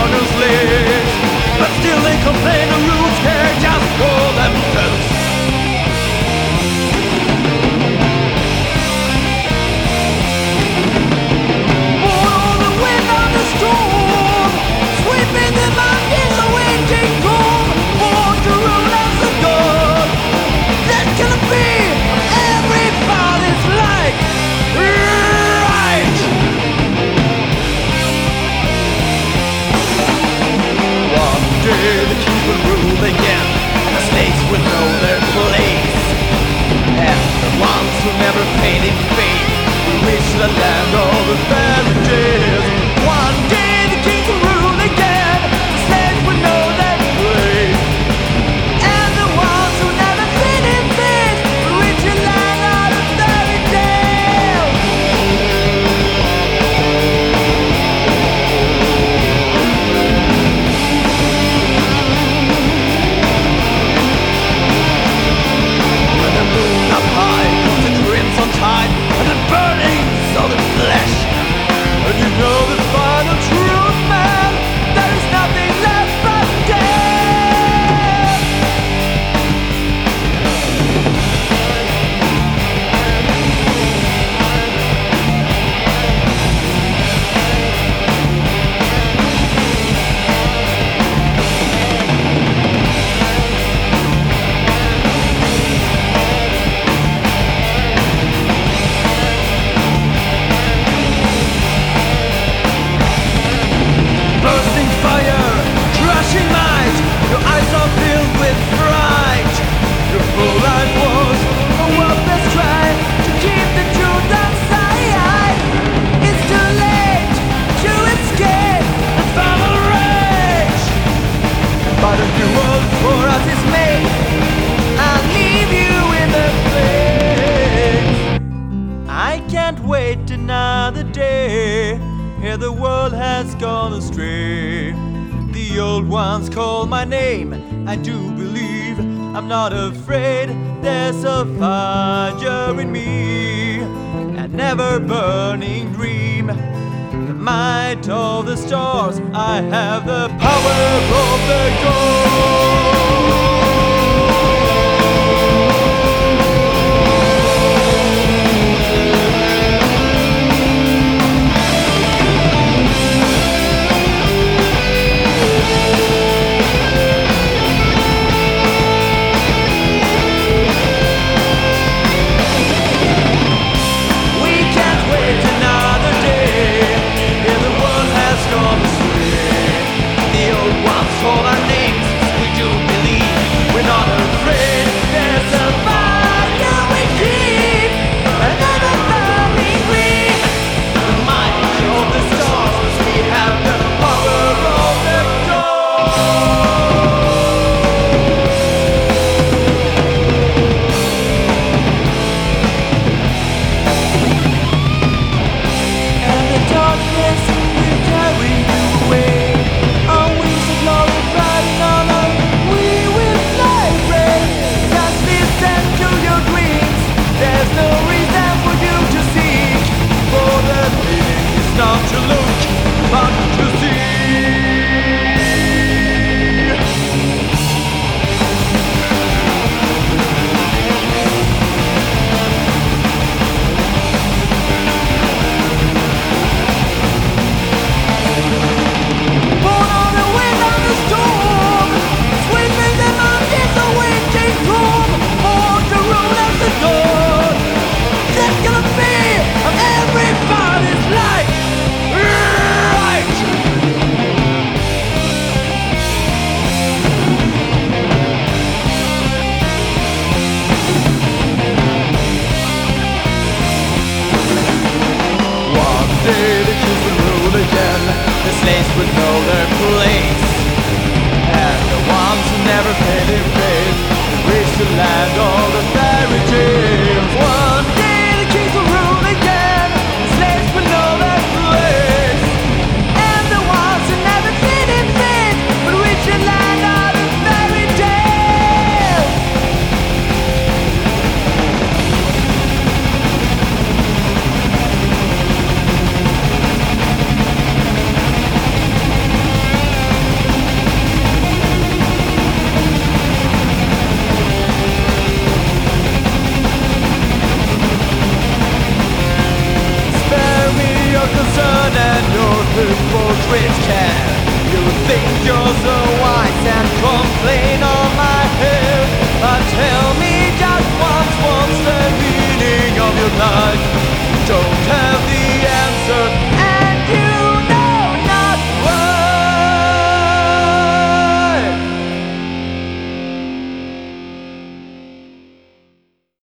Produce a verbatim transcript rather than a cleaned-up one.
whose lives, but still they complain the rules care just for themselves. Born on the wind of the storm, sweeping the mountains away, take home, born to rule as a god. That can be everybody's like right. One day the kings will rule again, and the slaves will know their place. And the ones who never paid in faith will reach the land of the fairy tales. One day the kings will rule again, the slaves will know their place. And the ones who never paid in faith will reach the land of the fairy tales. When the moon up high comes the crimson tide and the burnings of the flesh, and you know the final truth, man, there is nothing left but death. Bursting fire, crushing might, your eyes are filled with fright. Your full life was a worthless try to keep the truth outside. It's too late to escape the final rage, but a new world for us is made. I'll leave you in the flames. I can't wait another day. Here the world has gone astray. The old ones call my name. I do believe I'm not afraid. There's a fire in me, a never burning dream. The might of the stars, I have the power of the gold. Call our names, we do believe we're not afraid. There's a fire we keep, another burning green. The might of the stars, we have the power of the and the darkness will carry you away. There's no reason for you to seek, for the meaning is not to look, but to see. Born on the wind of the storm, sweeping the mountains away, take home, born to rule as the God. That's gonna be everybody's life, right? One day the kings will rule again, the slaves will know their place, and the ones who never paid in faith will reach the land of the fairy tales. One day the kings will rule again, the slaves will know their place, and the ones who never paid in faith will reach the land of the fairy tales. her portrait can. You think you're so wise and complain